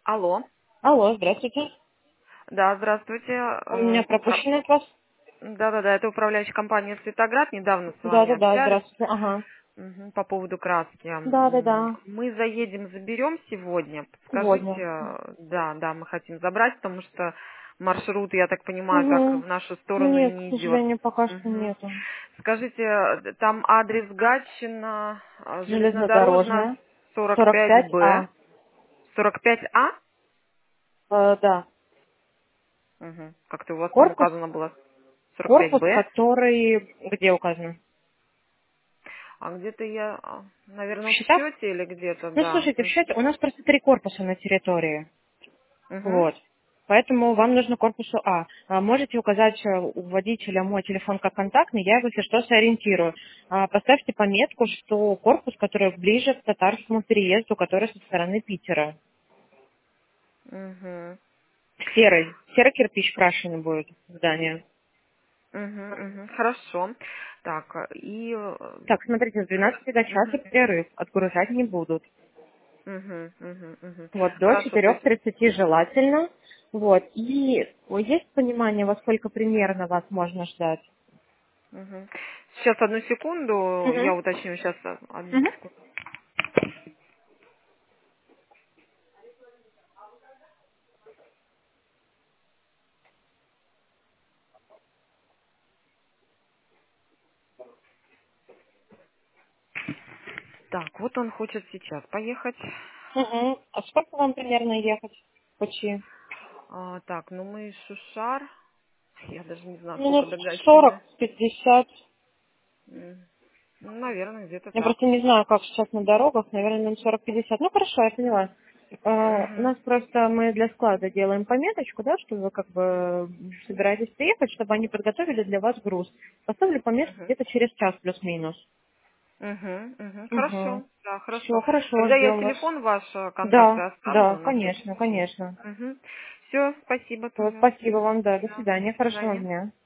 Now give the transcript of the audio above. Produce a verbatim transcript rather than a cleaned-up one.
Алло. Алло, здравствуйте. Да, здравствуйте. У Э, меня упра- пропущено от вас. Да-да-да, это управляющая компания «Светоград». Недавно с Да, вами да, да, общались. здравствуйте. Ага. Мгм, по поводу краски. Да, да, М, да. Мы заедем, заберем сегодня. Скажите, Сегодня. э, да, да, мы хотим забрать, потому что маршрут, я так понимаю, так в Угу. нашу сторону и Нет, к не идет. сожалению, пока что Мгм. нету. Скажите, э, там адрес Гатчина, э, железнодорожная, Железнодорожная. сорок пять сорок пять Б. А. сорок пять А? Э, да. Угу. Как-то у вас там Корпус, указано было сорок пять корпус, Б. который где указан? А где-то я, В наверное, в счетах? счете или где-то, Ну, да. слушайте, в счете у нас просто три корпуса на территории. Угу. Вот. Поэтому вам нужно корпусу А. А можете указать э, у водителя мой телефон как контактный, я его, если что, сориентирую. А поставьте пометку, что корпус, который ближе к татарскому переезду, который со стороны Питера. Угу. Серый. Серый кирпич крашеный будет здание. Угу, угу. Хорошо. Так, э, и... Так, смотрите, с двенадцати до часа Угу. перерыв. Отгружать не будут. Угу, угу, угу. Вот, до Хорошо, то четырёх есть... тридцати желательно. Вот. И ой, есть понимание, во сколько примерно вас можно ждать? Угу. Сейчас, одну секунду, Угу. я уточню сейчас. Одну Угу. секунду. Так, вот он хочет сейчас поехать. Угу. А сколько вам примерно ехать? Почти? А, так, ну мы Шушар. Я даже не знаю, сколько Минут до Гатчины. сорок пятьдесят. М, Ну, наверное, где-то Я так. просто не знаю, как сейчас на дорогах. Наверное, минут сорок пятьдесят. Ну, хорошо, я поняла. А, у Угу. нас просто мы для склада делаем пометочку, да, что вы как бы собираетесь приехать, чтобы они подготовили для вас груз. Поставлю пометку где-то через час плюс-минус. Угу, угу. Угу. Хорошо, да, Все, хорошо. хорошо, Тогда я ждем вас. телефон ваш, э, контакты Да, оставлю да, на всякий конечно, случай. конечно. Угу. Все, спасибо Всё, тогда. спасибо вам, да, до Да, свидания, до хорошего свидания. дня.